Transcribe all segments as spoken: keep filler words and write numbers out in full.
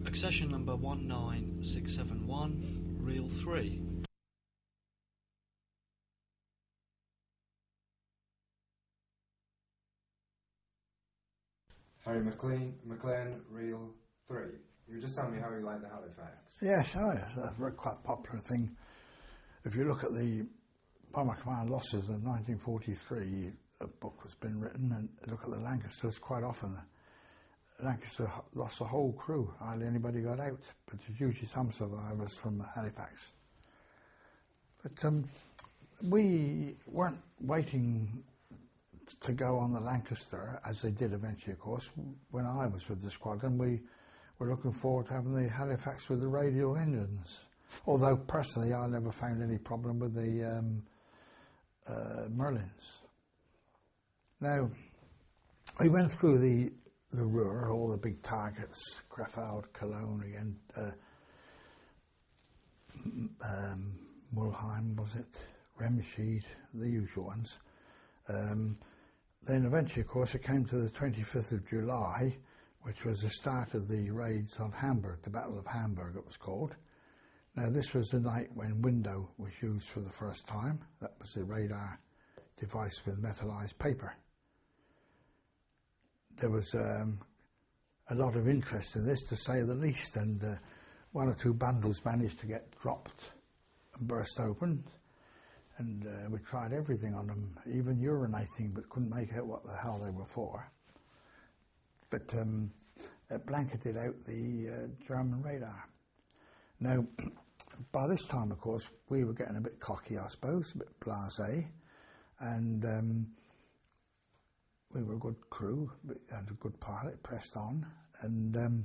Accession number one nine six seven one, reel three. Harry McLean, McLean, reel three. You were just telling me how you like the Halifax. Yes, oh yes, that's a quite popular thing. If you look at the Bomber Command losses of nineteen forty-three, a book has been written, and look at the Lancasters, quite often Lancaster lost the whole crew, hardly anybody got out, but there's usually some survivors from Halifax. But um, we weren't waiting to go on the Lancaster, as they did eventually, of course. When I was with the squadron, we were looking forward to having the Halifax with the radial engines. Although personally, I never found any problem with the um, uh, Merlins. Now, we went through the the Ruhr, all the big targets, Krefeld, Cologne again, uh, um, Mulheim, was it, Remscheid, the usual ones. Um, then eventually, of course, it came to the twenty-fifth of July, which was the start of the raids on Hamburg, the Battle of Hamburg it was called. Now this was the night when window was used for the first time. That was the radar device with metallized paper. There was um, a lot of interest in this, to say the least, and uh, one or two bundles managed to get dropped and burst open, and uh, we tried everything on them, even urinating, but couldn't make out what the hell they were for. But um, it blanketed out the uh, German radar. Now, by this time, of course, we were getting a bit cocky, I suppose, a bit blasé, and um, we were a good crew, we had a good pilot, pressed on, and um,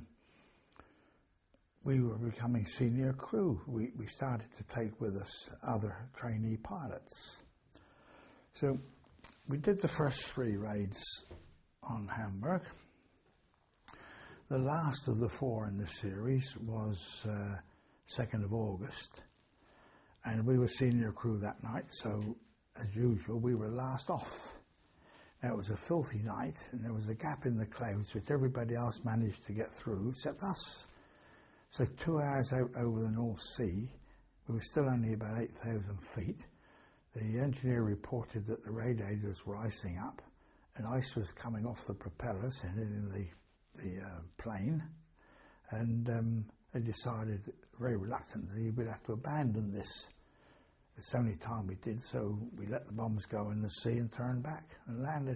we were becoming senior crew. We, we started to take with us other trainee pilots. So we did the first three raids on Hamburg. The last of the four in this series was uh, second of August, and we were senior crew that night, so as usual we were last off. Now, it was a filthy night, and there was a gap in the clouds which everybody else managed to get through except us. So two hours out over the North Sea, we were still only about eight thousand feet. The engineer reported that the radiators were icing up, and ice was coming off the propellers and in the, the uh, plane, and um, they decided very reluctantly we'd have to abandon this. It's the only time we did, so we let the bombs go in the sea and turned back and landed.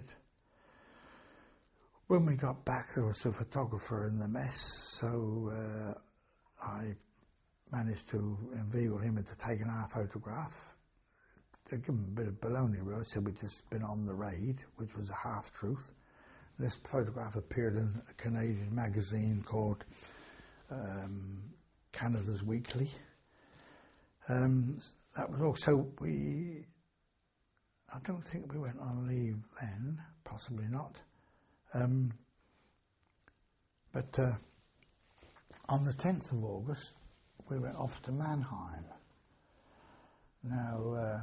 When we got back, there was a photographer in the mess, so uh, I managed to inveigle him into taking our photograph. To give him a bit of baloney, really. I said we'd just been on the raid, which was a half-truth. This photograph appeared in a Canadian magazine called um, Canada's Weekly. Um, That was also, we, I don't think we went on leave then, possibly not. Um, but uh, on the tenth of August, we went off to Mannheim. Now, uh,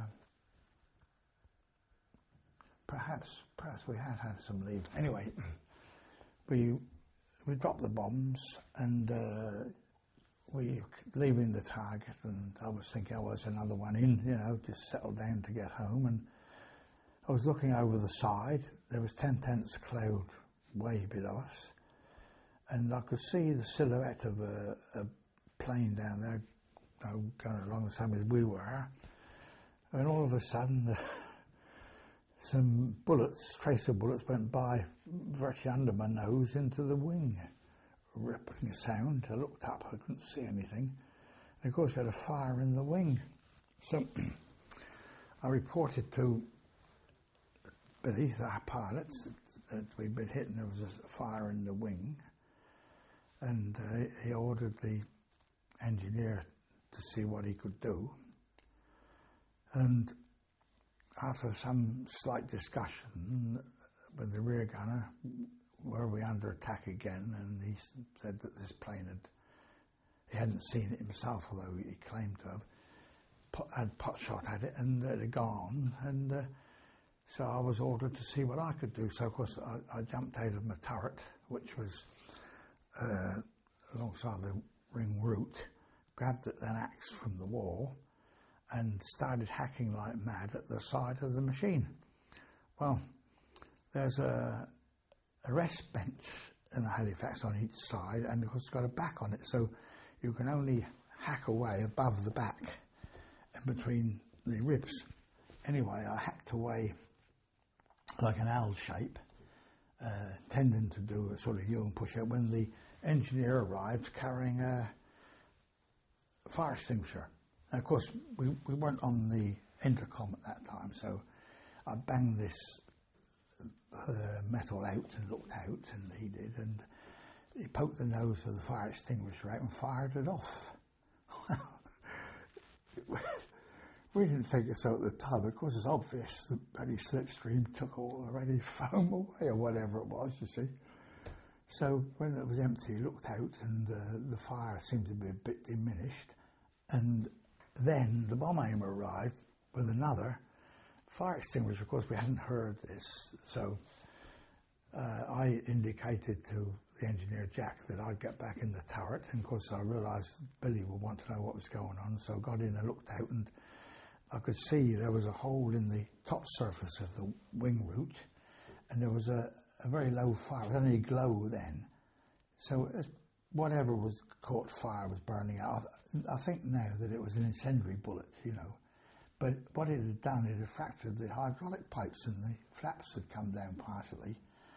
perhaps, perhaps we had had some leave. Anyway, we, we dropped the bombs, and uh, we leaving the target, and I was thinking, oh, there's another one in, you know, just settle down to get home. And I was looking over the side. There was ten tenths cloud way below us, and I could see the silhouette of a, a plane down there, you know, going along the same as we were. And all of a sudden, uh, some bullets, tracer bullets, went by virtually under my nose into the wing. Rippling sound. I looked up, I couldn't see anything. And of course, we had a fire in the wing. So I reported to Billy, our pilot, that we'd been hit and there was a fire in the wing. And uh, he ordered the engineer to see what he could do. And after some slight discussion with the rear gunner, were we under attack again, and he said that this plane had, he hadn't seen it himself, although he claimed to have, pot, had pot shot at it, and it had gone, and uh, so I was ordered to see what I could do. So of course I, I jumped out of my turret, which was uh, alongside the ring root, grabbed an axe from the wall and started hacking like mad at the side of the machine. Well, there's a, a rest bench in the Halifax on each side, and of course it's got a back on it, so you can only hack away above the back and between the ribs. Anyway, I hacked away like an L shape, uh, tending to do a sort of U and push out when the engineer arrived carrying a fire extinguisher. And of course, we, we weren't on the intercom at that time, so I banged this uh, metal out and looked out, and he did, and he poked the nose of the fire extinguisher out and fired it off. We didn't think it so at the time. Of course, it's obvious the bloody slipstream took all the ready foam away, or whatever it was, you see. So when it was empty, he looked out, and uh, the fire seemed to be a bit diminished. And then the bomb aimer arrived with another fire extinguisher. Of course, we hadn't heard this, so uh, I indicated to the engineer Jack that I'd get back in the turret, and of course I realised Billy would want to know what was going on, so I got in and looked out, and I could see there was a hole in the top surface of the wing root, and there was a, a very low fire. It was only glow then, so as whatever was caught fire was burning out. I, I think now that it was an incendiary bullet, you know. But what it had done, it had fractured the hydraulic pipes, and the flaps had come down partially.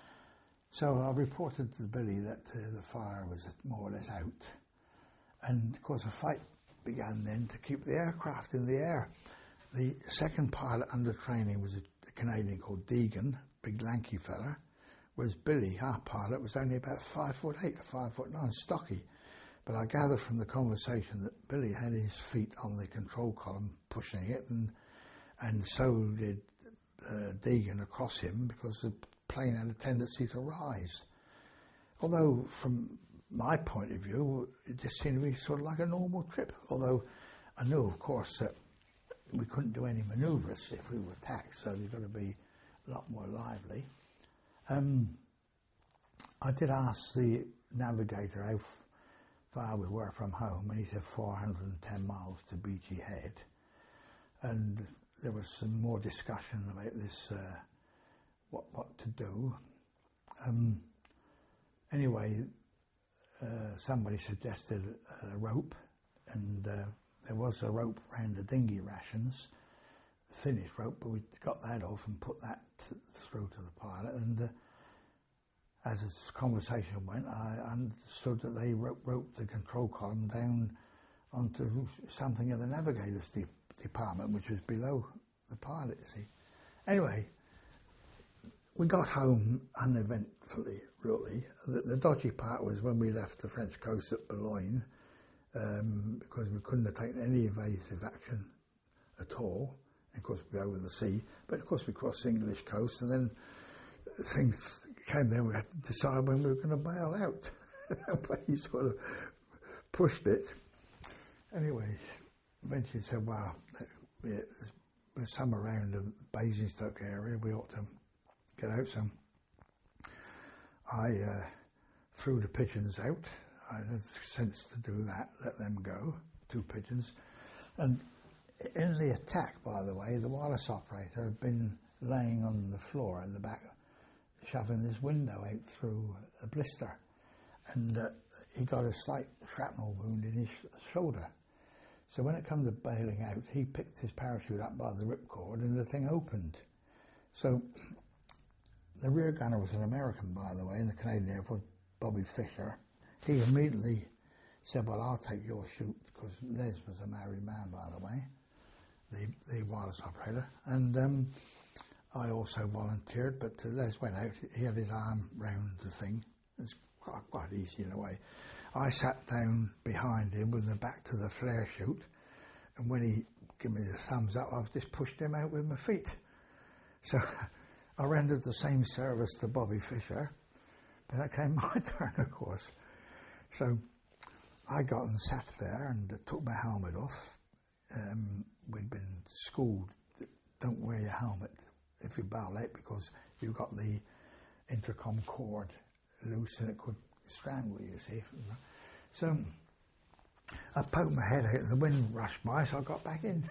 So I reported to Billy that uh, the fire was more or less out. And of course a fight began then to keep the aircraft in the air. The second pilot under training was a, a Canadian called Deegan, big lanky fella, whereas Billy, our pilot, was only about five foot eight or five foot nine, stocky. But I gather from the conversation that Billy had his feet on the control column pushing it, and and so did uh, Deegan across him, because the plane had a tendency to rise. Although from my point of view, it just seemed to be sort of like a normal trip. Although I knew, of course, that we couldn't do any manoeuvres if we were attacked, so they've got to be a lot more lively. Um, I did ask the navigator how far we were from home, and he said four hundred ten miles to Beachy Head. And there was some more discussion about this, uh, what what to do. Um, anyway, uh, somebody suggested a rope, and uh, there was a rope around the dinghy rations, thinnish rope, but we got that off and put that t- through to the pilot. And uh, as this conversation went, I understood that they ro- roped the control column down onto something in the navigator's de- department, which was below the pilot, you see. Anyway, we got home uneventfully, really. The, the dodgy part was when we left the French coast at Boulogne, um, because we couldn't have taken any evasive action at all. And of course, we were over the sea, but of course we crossed the English coast, and then things came there. We had to decide when we were going to bail out. But he sort of pushed it. Anyway, eventually said, well, there's some around the Basingstoke area, we ought to get out some. I uh, threw the pigeons out. I had sense to do that, let them go, two pigeons. And in the attack, by the way, the wireless operator had been laying on the floor in the back, shoving this window out through a blister. And uh, he got a slight shrapnel wound in his sh- shoulder. So when it come to bailing out, he picked his parachute up by the ripcord, and the thing opened. So the rear gunner was an American, by the way, in the Canadian Air Force, Bobby Fisher. He immediately said, well, I'll take your shoot, because Les was a married man, by the way, the, the wireless operator. And um, I also volunteered, but uh, Les went out. He had his arm round the thing. It's quite, quite easy in a way. I sat down behind him with the back to the flare chute, and when he gave me the thumbs up, I just pushed him out with my feet. So I rendered the same service to Bobby Fisher, but it came my turn, of course. So I got and sat there and uh, took my helmet off. Um, we'd been schooled that don't wear your helmet if you bail out, because you've got the intercom cord loose and it could strangle you, see. So I poked my head out and the wind rushed by, so I got back in.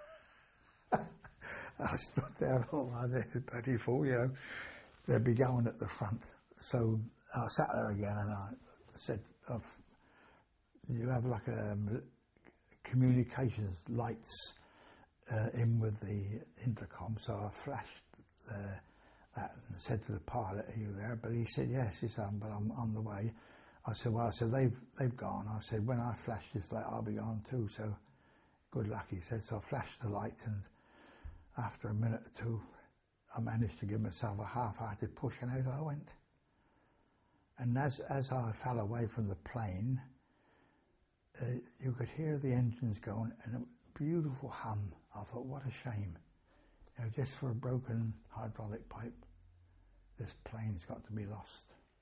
I stood there all like this, bloody fool, you know. They'd be going at the front. So I sat there again and I said, oh, you have like a um, communications lights uh, in with the intercom. So I flashed uh, that and said to the pilot, are you there? But he said, yes, he said, but I'm on the way. I said, well, I said, they've, they've gone. I said, when I flash this light, I'll be gone too. So good luck, he said. So I flashed the light and after a minute or two, I managed to give myself a half-hearted push and out I went. And as as I fell away from the plane, uh, you could hear the engines going and a beautiful hum. I thought, what a shame. You know, just for a broken hydraulic pipe, this plane's got to be lost.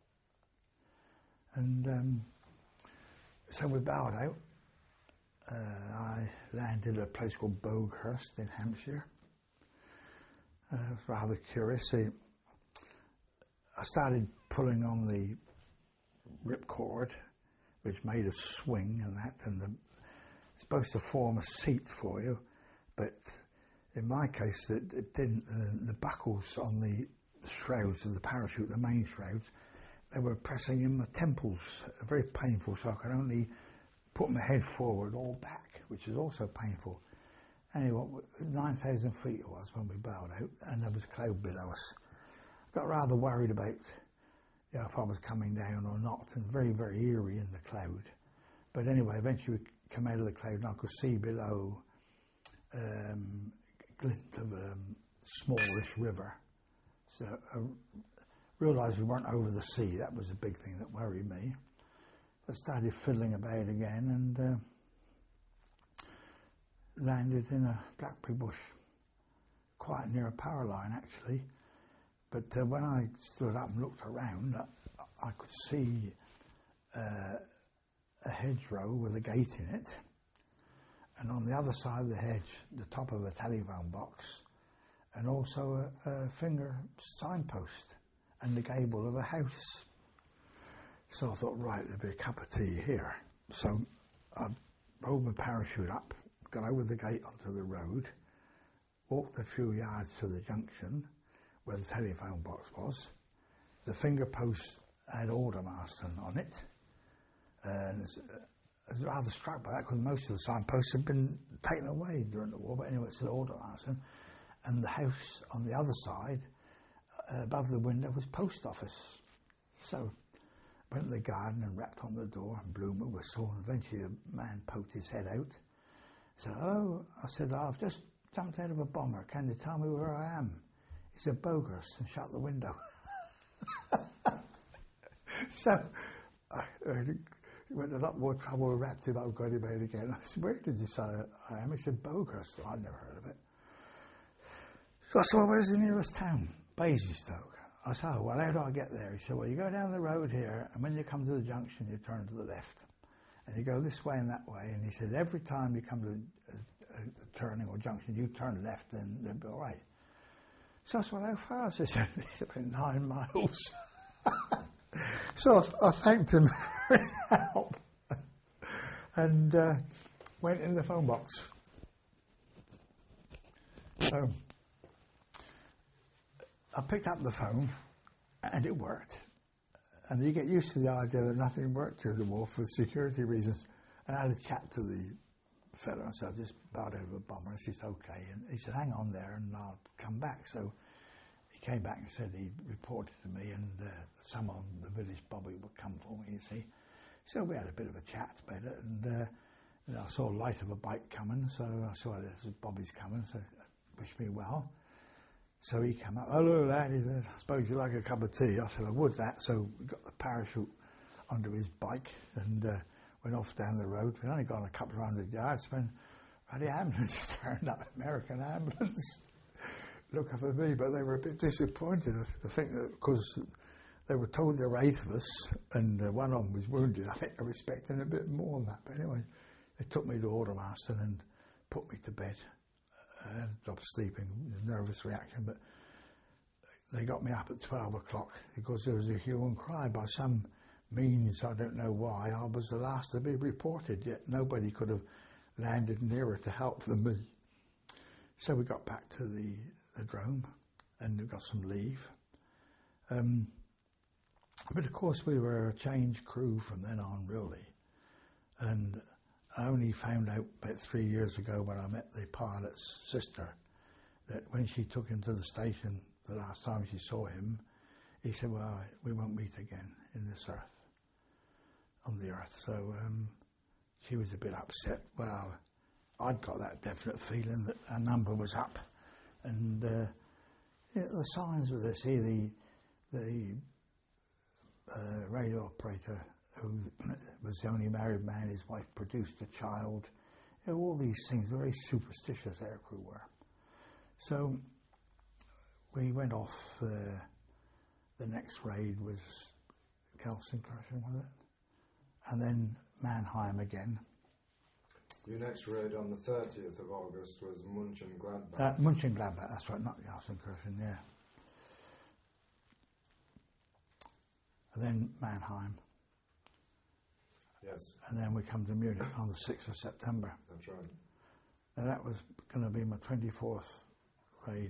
And um, so we bowed out. Uh, I landed at a place called Boghurst in Hampshire. Uh, it was rather curious. I started pulling on the ripcord, which made a swing and that, and the, it's supposed to form a seat for you, but in my case, it, it didn't. Uh, the buckles on the shrouds of the parachute, the main shrouds, they were pressing in my temples, very painful, so I could only put my head forward or back, which is also painful. Anyway, nine thousand feet it was when we bowed out, and there was cloud below us. I got rather worried about, you know, if I was coming down or not, and very, very eerie in the cloud. But anyway, eventually we came out of the cloud and I could see below um, a glint of a um, smallish river. So I realised we weren't over the sea. That was a big thing that worried me. I started fiddling about again and uh, landed in a blackberry bush, quite near a power line actually. But uh, when I stood up and looked around, I, I could see uh, a hedgerow with a gate in it, and on the other side of the hedge, the top of a telephone box, and also a, a finger signpost and the gable of a house. So I thought, right, there'll be a cup of tea here. So I rolled my parachute up, got over the gate onto the road, walked a few yards to the junction where the telephone box was. The finger post had Aldermaston on it, and I was rather struck by that because most of the signposts had been taken away during the war, but anyway, it's Aldermaston. And the house on the other side, uh, above the window, was post office. So I went to the garden and rapped on the door and blew my whistle, and eventually a man poked his head out. So, oh, I said, oh, I've just jumped out of a bomber. Can you tell me where I am? He said, Boghurst, and shut the window. So I, I went a lot more trouble, wrapped him up, got him out again. I said, where did you say I am? He said, Boghurst. I'd never heard of it. So I said, well, where's the nearest town? Basingstoke. I said, oh, well, how do I get there? He said, well, you go down the road here, and when you come to the junction, you turn to the left. And you go this way and that way. And he said, every time you come to a, a, a turning or junction, you turn left, and they'll be all right. So I said, well, how far? So he said, it's about nine miles. So I, I thanked him for his help and uh, went in the phone box. So I picked up the phone and it worked. And you get used to the idea that nothing worked during the war for security reasons. And I had a chat to the fellow and said, I've just bowed over a bomber. And he said, okay. And he said, hang on there and I'll come back. So he came back and said he reported to me, and uh, someone, the village bobby, would come for me, you see. So we had a bit of a chat about it, and, uh, and I saw a light of a bike coming, so I saw this Bobby's coming, so wish me well. So he came up, hello lad, he said, I suppose you like a cup of tea? I said, I would that. So we got the parachute under his bike and uh, went off down the road. We'd only gone a couple of hundred yards when the ambulance turned up, American ambulance. Looking for me, but they were a bit disappointed. I think that because they were told there were eight of us, and uh, one of them was wounded. I think they were expecting a bit more than that. But anyway, they took me to Aldermaston and put me to bed. I had to stop sleeping, a nervous reaction, but they got me up at twelve o'clock because there was a hue and cry by some means, I don't know why, I was the last to be reported, yet nobody could have landed nearer to help than me. So we got back to the, the drome and we got some leave. Um, but of course we were a changed crew from then on, really. And I only found out about three years ago when I met the pilot's sister that when she took him to the station the last time she saw him, he said, well, we won't meet again in this earth, on the earth. So um, she was a bit upset. Well, I'd got that definite feeling that our number was up. And uh, yeah, the signs were this here, the, the uh, radio operator who was the only married man, his wife produced a child. You know, all these things, very superstitious aircrew were. So we went off, uh, the next raid was Gelsenkirchen, was it? And then Mannheim again. Your next raid on the thirtieth of August was Mönchengladbach. Uh, Mönchengladbach, that's right, not Gelsenkirchen, yeah. And then Mannheim. Yes. And then we come to Munich on the sixth of September. That's right. And that was going to be my twenty-fourth raid.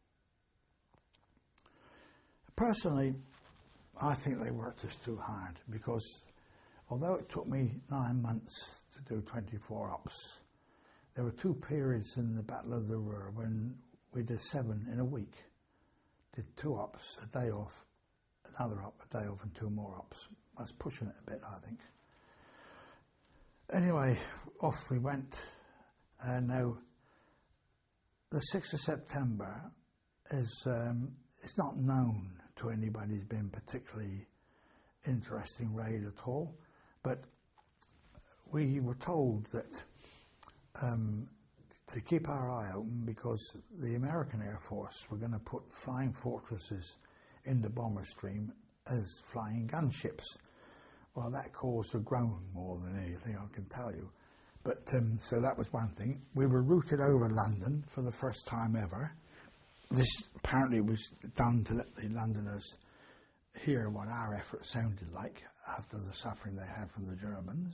Personally, I think they worked us too hard because although it took me nine months to do twenty-four ops, there were two periods in the Battle of the Ruhr when we did seven in a week. Did two ops, a day off, another op, a day off, and two more ops. I was pushing it a bit, I think. Anyway, off we went. And now, the sixth of September is um, it's not known to anybody who's been particularly interesting raid at all, but we were told that um, to keep our eye open because the American Air Force were going to put flying fortresses in the bomber stream as flying gunships. Well, that caused a groan more than anything, I can tell you. But um, so that was one thing. We were routed over London for the first time ever. This apparently was done to let the Londoners hear what our effort sounded like after the suffering they had from the Germans.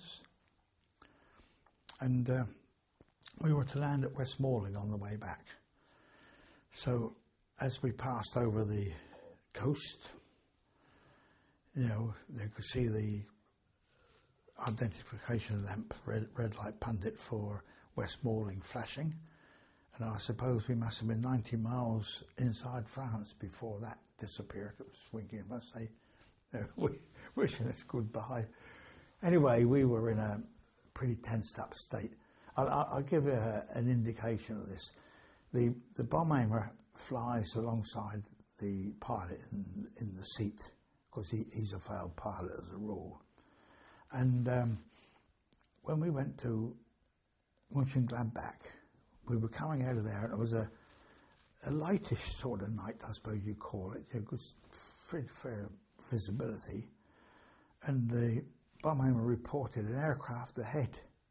And uh, we were to land at West Malling on the way back. So as we passed over the coast, you know, they could see the identification lamp, red, red light pundit for West Malling flashing. And I suppose we must have been ninety miles inside France before that disappeared. It was winking at us, say, you know, wishing us goodbye. Anyway, we were in a pretty tensed up state. I'll, I'll give you a, an indication of this. The, the bomb aimer flies alongside the pilot in, in the seat, because he, he's a failed pilot as a rule. And um, when we went to Mönchengladbach, we were coming out of there, and it was a, a lightish sort of night, I suppose you'd call it. It was pretty fair visibility. And the bomb aimer reported an aircraft ahead.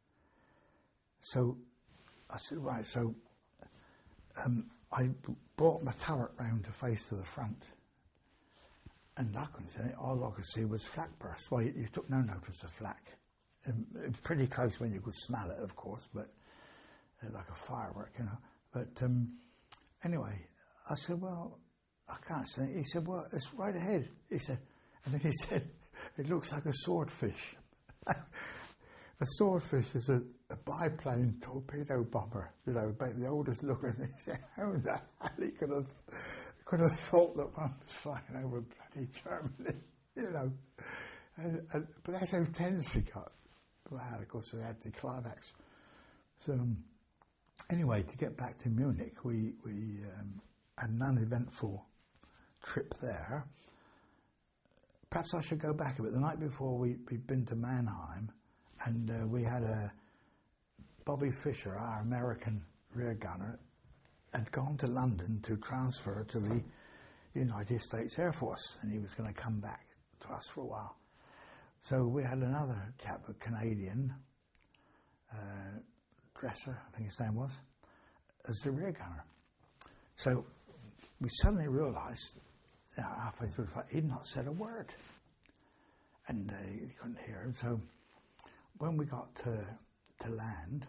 So I said, right, so um, I b- brought my turret round to face to the front. And I couldn't see it. All I could see was flak bursts. Well, you, you took no notice of flak. Um, it was pretty close when you could smell it, of course, but uh, like a firework, you know. But um, anyway, I said, well, I can't see it. He said, well, it's right ahead. He said, and then he said, it looks like a swordfish. A swordfish is a, a biplane torpedo bomber, you know, about the oldest looking. He said, how the hell he could have, could have thought that one was flying over bloody Germany, you know. And, and, but that's how tense he got. Well, of course, we had the climax. So, um, anyway, to get back to Munich, we, we um, had an uneventful trip there. Perhaps I should go back a bit. The night before, we, we'd been to Mannheim, and uh, we had a Bobby Fischer, our American rear gunner, had gone to London to transfer to the United States Air Force, and he was going to come back to us for a while. So we had another chap, a Canadian, uh, Dresser, I think his name was, as the rear gunner. So we suddenly realised, you know, halfway through the fight, he'd not said a word. and uh, you couldn't hear him. So when we got to, to land,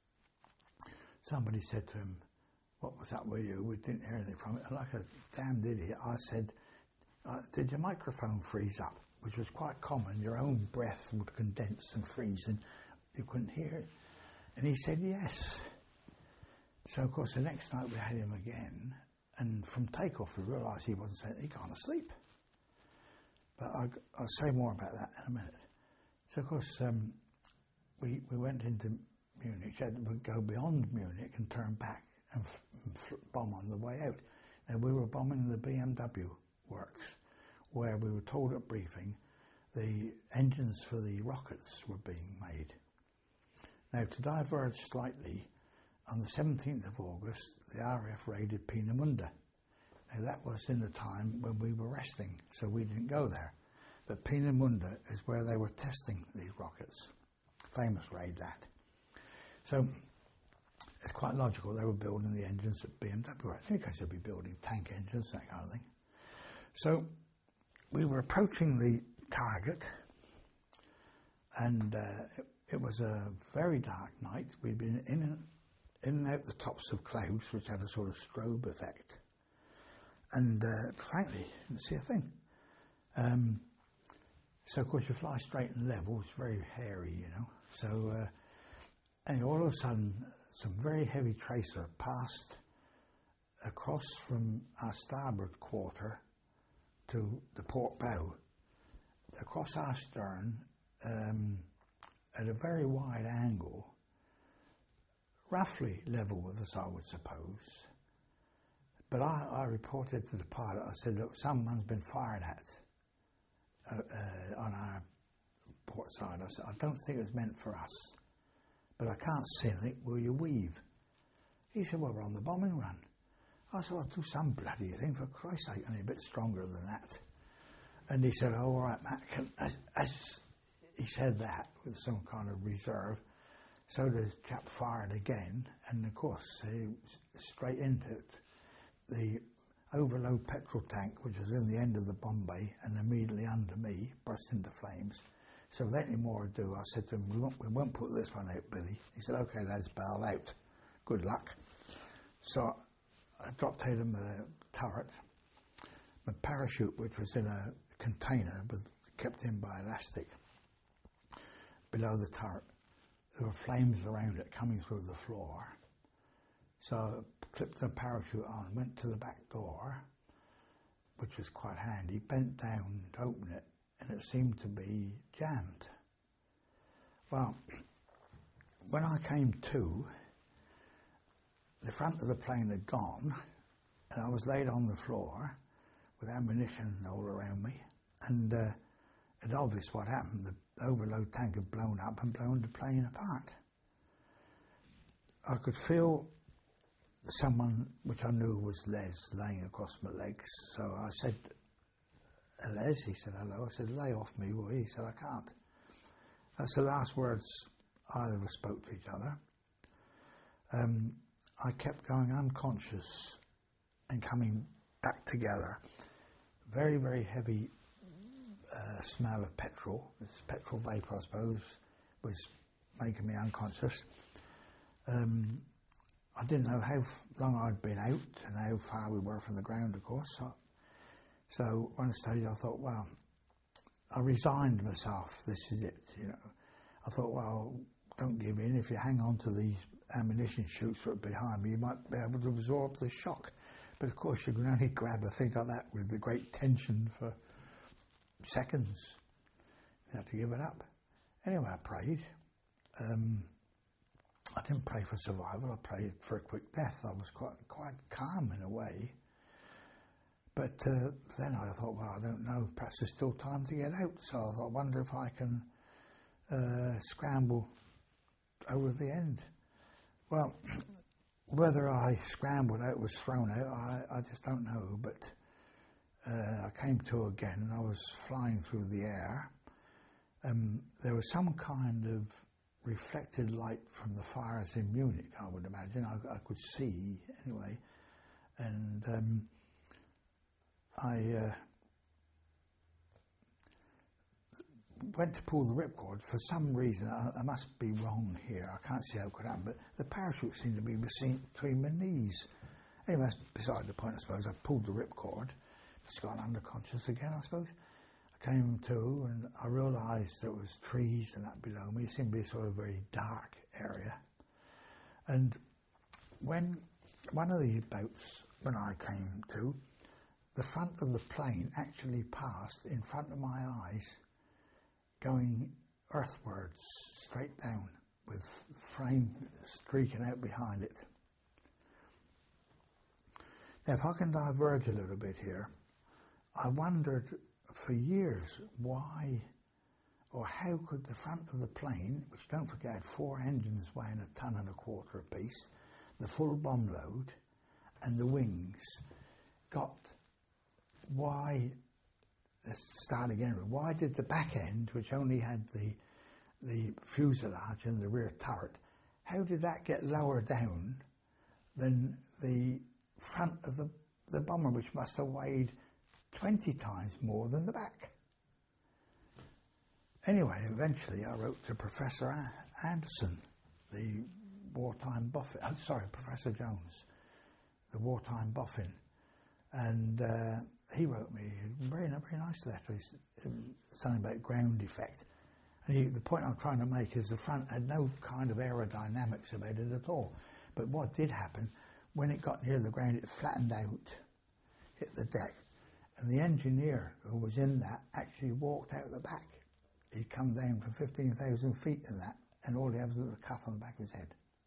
somebody said to him, "What was that with you?" We didn't hear anything from it. And like a damned idiot, I said, uh, "Did your microphone freeze up?" Which was quite common. Your own breath would condense and freeze, and you couldn't hear it. And he said, "Yes." So, of course, the next night we had him again, and from takeoff we realised he wasn't saying, he'd gone asleep. But I, I'll say more about that in a minute. So, of course, um, we we went into Munich. We had to go beyond Munich and turn back and, f- and f- bomb on the way out. Now, we were bombing the B M W works, where we were told at briefing the engines for the rockets were being made. Now, to diverge slightly, on the seventeenth of August, the R A F raided Peenemünde. Now, that was in the time when we were resting, so we didn't go there. But Peenemünde is where they were testing these rockets. Famous raid, that. So, it's quite logical they were building the engines that B M W were. In any case, they'd be building tank engines, that kind of thing. So, we were approaching the target, and uh, it, it was a very dark night. We'd been in and, in and out the tops of clouds, which had a sort of strobe effect. And uh, frankly, didn't see a thing. Um, so, of course, you fly straight and level. It's very hairy, you know. So, uh, anyway, all of a sudden, some very heavy tracer passed across from our starboard quarter to the port bow, across our stern, um, at a very wide angle, roughly level with us, I would suppose. But I, I reported to the pilot, I said, "Look, someone's been fired at uh, uh, on our port side." I said, "I don't think it's meant for us, but I can't see anything. Will you weave?" He said, "Well, we're on the bombing run." I said, "Well, do some bloody thing, for Christ's sake, only a bit stronger than that." And he said, "Oh, all right, Matt." As, as he said that with some kind of reserve, so the chap fired again, and of course, he was straight into it. The overload petrol tank, which was in the end of the bomb bay and immediately under me, burst into flames. So without any more ado, I said to him, we won't, we won't put this one out, Billy." He said, "Okay, lads, bail out. Good luck." So I dropped out of my turret. My parachute, which was in a container, but kept in by elastic, below the turret. There were flames around it coming through the floor. So I clipped the parachute on, went to the back door, which was quite handy, bent down to open it, and it seemed to be jammed. Well, when I came to, the front of the plane had gone, and I was laid on the floor with ammunition all around me, and uh, it's obvious what happened. The overload tank had blown up and blown the plane apart. I could feel someone, which I knew was Les, laying across my legs. So I said, "Les," he said, "Hello." I said, "Lay off me, boy." He said, "I can't." That's the last words either of us spoke to each other. Um, I kept going unconscious and coming back together. Very, very heavy uh, smell of petrol. It's petrol vapour, I suppose, was making me unconscious. Um, I didn't know how long I'd been out and how far we were from the ground, of course. So, so one stage I thought, well, I resigned myself. This is it, you know. I thought, well, don't give in. If you hang on to these ammunition chutes that are behind me, you might be able to absorb the shock. But of course, you can only grab a thing like that with the great tension for seconds. You have to give it up. Anyway, I prayed. Um, I didn't pray for survival. I prayed for a quick death. I was quite quite calm in a way. But uh, then I thought, well, I don't know. Perhaps there's still time to get out. So I thought, I wonder if I can uh, scramble over the end. Well, whether I scrambled out, was thrown out, I, I just don't know. But uh, I came to again, and I was flying through the air. Um, there was some kind of reflected light from the fires in Munich, I would imagine. I, I could see, anyway. And um, I... Uh, went to pull the ripcord. For some reason, I, I must be wrong here. I can't see how it could happen, but the parachute seemed to be between my knees. Anyway, that's beside the point, I suppose. I pulled the ripcord. Just got underconscious again, I suppose. I came to, and I realised there was trees and that below me. It seemed to be a sort of very dark area. And when one of these boats, when I came to, the front of the plane actually passed in front of my eyes, going earthwards, straight down, with flame streaking out behind it. Now, if I can diverge a little bit here, I wondered for years why or how could the front of the plane, which don't forget had four engines weighing a ton and a quarter apiece, the full bomb load, and the wings, got why, let's start again, why did the back end, which only had the the fuselage and the rear turret, how did that get lower down than the front of the, the bomber, which must have weighed twenty times more than the back? Anyway, eventually I wrote to Professor Anderson, the wartime boffin, oh, sorry, Professor Jones, the wartime boffin, and uh, he wrote me a very, very nice letter, something about ground effect. And he, the point I'm trying to make is the front had no kind of aerodynamics about it at all. But what did happen, when it got near the ground, it flattened out, hit the deck. And the engineer who was in that actually walked out the back. He'd come down from fifteen thousand feet in that, and all he had was a little cut on the back of his head.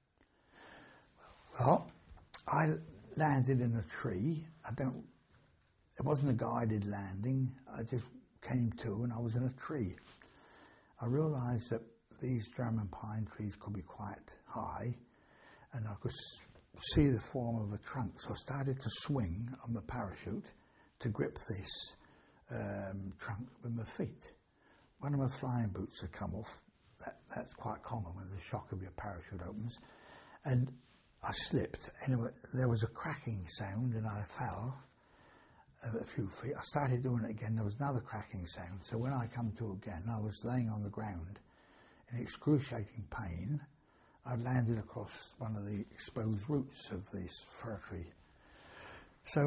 Well, I landed in a tree. I don't, it wasn't a guided landing. I just came to and I was in a tree. I realised that these German pine trees could be quite high, and I could see the form of a trunk. So I started to swing on the parachute to grip this um, trunk with my feet. One of my flying boots had come off. That, that's quite common when the shock of your parachute opens. And I slipped. Anyway, there was a cracking sound and I fell a few feet. I started doing it again. There was another cracking sound. So when I come to again, I was laying on the ground in excruciating pain. I'd landed across one of the exposed roots of this fir tree. So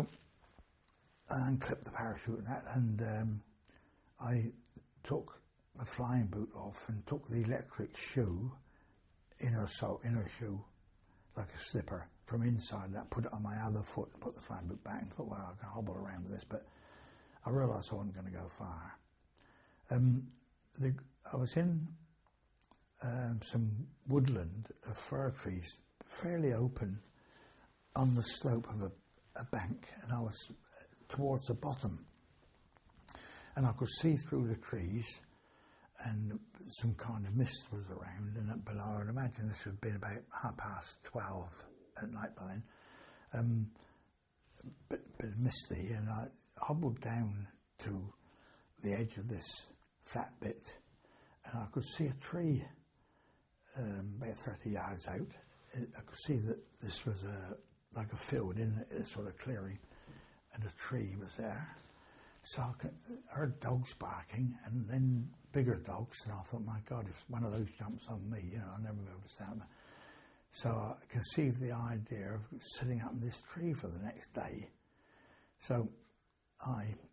I unclipped the parachute and that, and um, I took my flying boot off and took the electric shoe, inner so inner shoe, like a slipper, from inside that, put it on my other foot and put the flying boot back and thought, well, I can hobble around with this, but I realised I wasn't going to go far. Um, the, I was in um, some woodland of fir trees, fairly open, on the slope of a, a bank, and I was towards the bottom. And I could see through the trees, and some kind of mist was around, and up below, I would imagine this would have been about half past twelve at night by then, um, bit, bit misty, and I hobbled down to the edge of this flat bit, and I could see a tree um, about thirty yards out. I could see that this was a like a field in a sort of clearing, and a tree was there. So I could, heard dogs barking, and then bigger dogs, and I thought, my God, if one of those jumps on me, you know, I'll never be able to stand there. So I conceived the idea of sitting up in this tree for the next day. So I